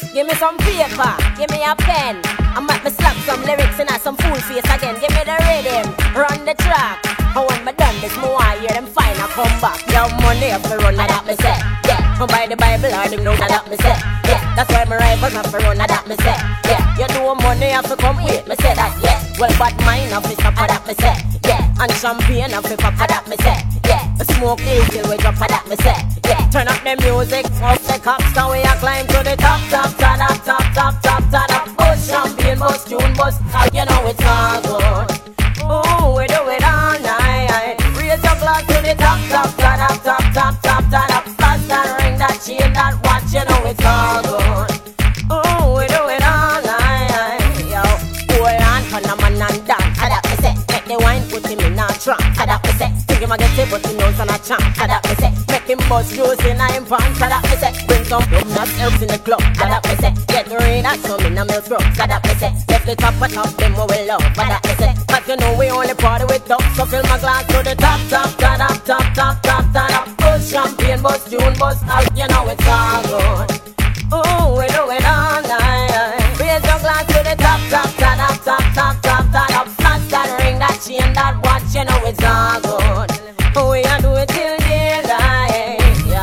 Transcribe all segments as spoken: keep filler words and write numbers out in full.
Give me some paper, give me a pen. I might be slap some lyrics and some fool face again. Give me the rhythm, run the track. And when me done this, more I hear them fine, I come back. Your money if me run, that me say. Yeah, me buy the Bible or them know that me say. Yeah, that's why my rivals have to run, that me say. Yeah, you do money have to come with me say that. Yeah, well bad mind have to stop, that me say. Yeah, and champagne have to pop, that me say. Yeah, smoke deal till we drop, that me say. Yeah, turn up the music, off the cops, now we a climb to the top, top, top, top, top, top, top, top. Bust champagne, bust tune, bust, you know it's all good. Oh, we do it all night. Raise your glass to the top, top, top, top, top, top, top, top. Start that ring, that chain, that watch, you know it's all good. Oh, we do it all night. Yo, hold on, turn a man and dance. How that me say? Make the wine, put him in a trance. How that me say? Think him a get it, but he knows on a chance. How that me say? Make him bust juice in a him pants. How that me say? Bring some nuts, herbs in the club. How that me say? Get rid of some in a milk rub. How that me say? Left the top of top, them we will love. How that me say? Cause you know we only party with top. So fill my glass to the top, top, top, top, top, top, top, top. Bust champagne, bust tune, bust out. You know it's all good. Oh, we do it all night. Raise your glass to the top, top, top, top, top, top, top, top. Snatch that ring, that chain, that watch. You know it's all good. Oh, we a do it till daylight, yo.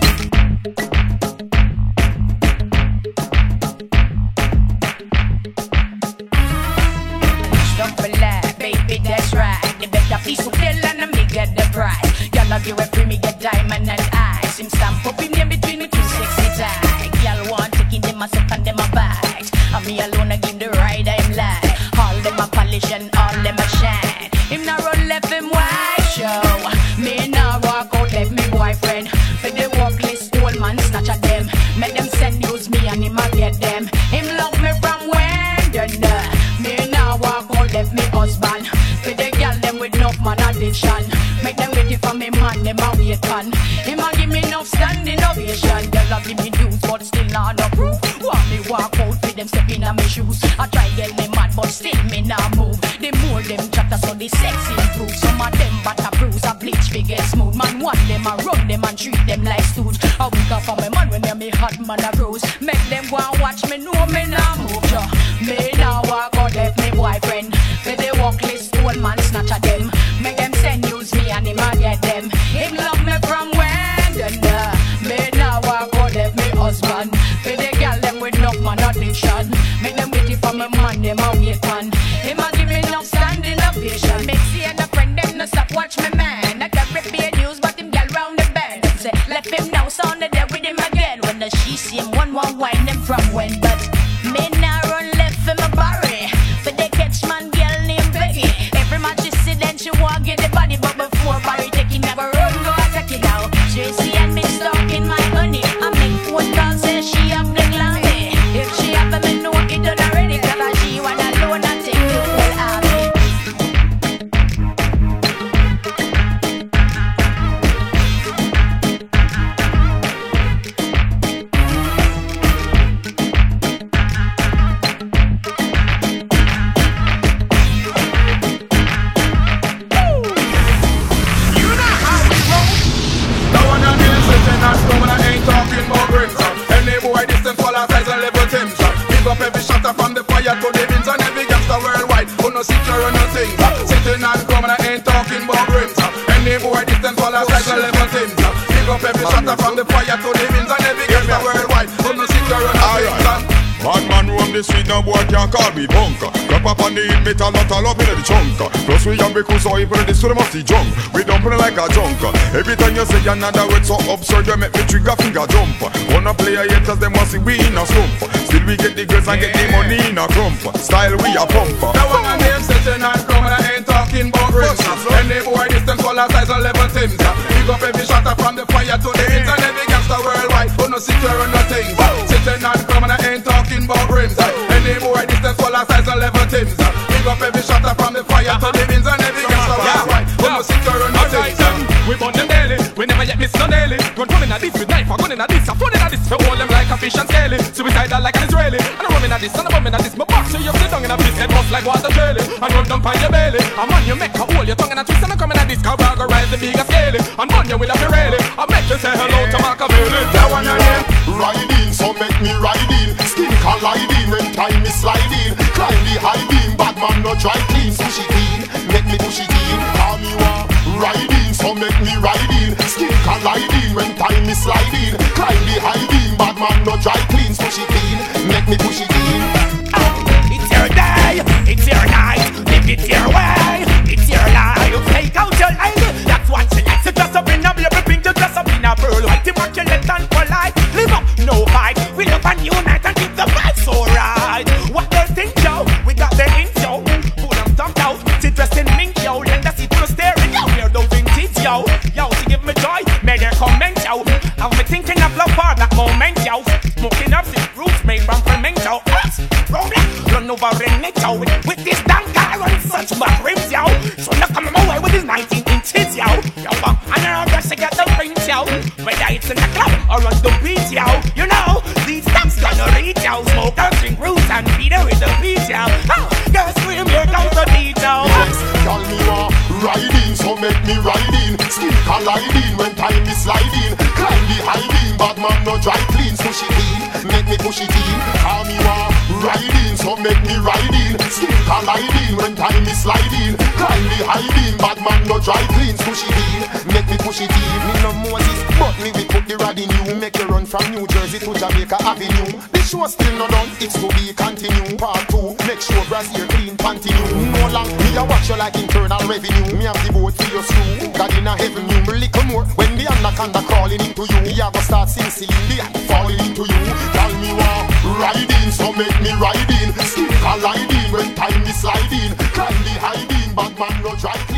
Don't lie, baby, that's right. The better piece of bill and me get the prize. Y'all give a free me get diamond and ice. Him stamp up in between the two sexy thighs. Y'all want taking them a suck and them a bite. And me alone I give the ride I'm like. All them a polish and all them a shine. Him not run left him wide show. Me now walk out left me boyfriend. For the walk list old man snatch at them. Make them send use me and him a get them. Him love me from when you know. Me now walk out left me husband. For the girl them with enough man addiction. Make them ready for me man them a wait on. Him a give me enough standing ovation. Girl a give me dues but still not no proof. Want me walk out with them step in on my shoes. I try get me mad but still me not move. The more them chatter so the sex improve. Some of them butter bruise a bleach fi get smooth. Man want them and run them and treat them like stooge. A week off for my man when me me hot man a bruise. Make them go and watch me know me not move. Yeah. Me now walk out left me boyfriend. For the walk list old man snatch at them. Make them send use me and him a get them. Him love me from when you know. Me now walk out left me husband. For the girl them with enough man addiction. Make them waiting for me man them a wait on. Him a give me enough standing ovation. Make see and a friend them no stop watch me man. I can repair news but him girl round the bend. Say left him now sound there with him again. When the she see him one one wine them from when. But me now run left for my barry. For the catch man girl named Becky. Every man she see then she want get the body. But before Barry taking never run go attack it now. She see and me stuck in my honey. I make phone calls say she have the glammy. If she have me know it done already. Cause she want alone and take the whole army. From the fire to the winds and every gangster worldwide. Who no sit here and no things. Sitting and coming, I ain't talking about rims. Any boy distance while I cycle level things. Pick up every shatter from the fire to the winds and every gangster worldwide. Who no sit here and no things. Bad man roam the street, no boy can't call me bunker. Drop up on the hit, metal, lot of love in the chunker. Plus we have because so even the story must be junk. We dump it like a junker. Every time you say another word so absurd, you make me trigger finger jump. Wanna play a haters, them want see we in a slump. Still we get the girls and get the money in a clump. Style we a pumper. Now when I name sitting and coming, I ain't talking about rims. Any boy distance fall out size and level things. Pick up every shatter from the fire to the winds and every gangster worldwide. Who no sit here and no things. Sitting and coming, I ain't talking about rims. Any boy distance fall out size and level things. Pick up every shatter from the fire to the winds and every gangster worldwide. Who no sit here and no things. We burn them daily, we never yet miss no daily. Gun running at this with knife, I'm gunning at this, I'm running at this. We hold them like a fish and scaly, suicidal like an Israeli. And I'm running at this, and I'm running at this. My box so you sit down in a piece, head bust like water jelly. And run down by your belly. And man, you make a hole, your tongue and a twist. And I'm coming at this, cause we're gonna rise the bigger scaly. And man, you will have to really. I make you say hello to Machiavelli. That one again, ride in, so make me ride in. man no dry clean. Push it in, make me push it in. Call me want riding, so make me riding. Skin colliding when time is sliding. Climb the high beam, bad man no dry clean. Push it in, make me push it in. It's your day, it's your night. Live it your way, it's your life. Take out your life, that's what you like. So dress up in a baby pink, you dress up in a pearl white. Immaculate and polite. Live up, no fight. We live and unite and keep the vibe so right. What they think, yo? We got the intro. Pull them thumbs out, sit dressed in mink, yo. Lend the seat to the steering, yo. We're no vintage, yo. Yo, to give me joy, may their comment, yo. I'm me thinking of love for that moment, yo. Smoking up the roots made from fermento. Roll it, run over in it, yo. With this damn car on such back rims, yo. So now come my way with his nineteen inches, yo. Yo, uh, and I'm just to get the print, yo. Whether it's in the club or on the beach, yo. You know, these stamps gonna reach, yo. Smokers drink roots and feed her with the beach, yo. Oh, girls scream, here comes the beat, yo. Yes, y'all me want riding, so make me riding. Skin colliding when time is sliding. Climb the high beam, bad man no dry clean. Push it in, make me push it in. Call me want riding, so make me riding. Skin colliding when time is sliding. Climb the high beam, bad man no dry clean. Push it in, make me push it in. Me no Moses, but me we put the rod in you. Make you run from New Jersey to Jamaica Avenue. The show still no done, it's to be continue. Part two, make sure brass here clean, continue. No long, me a watch you like internal revenue. Me have the boat for your screw. God in a heaven, you me little more. When the anaconda crawling into you, me a go start sing Celine Dion falling into you. Tell me what riding, so make me riding. Skin colliding when time is sliding. Climb the high beam, bad man no dry.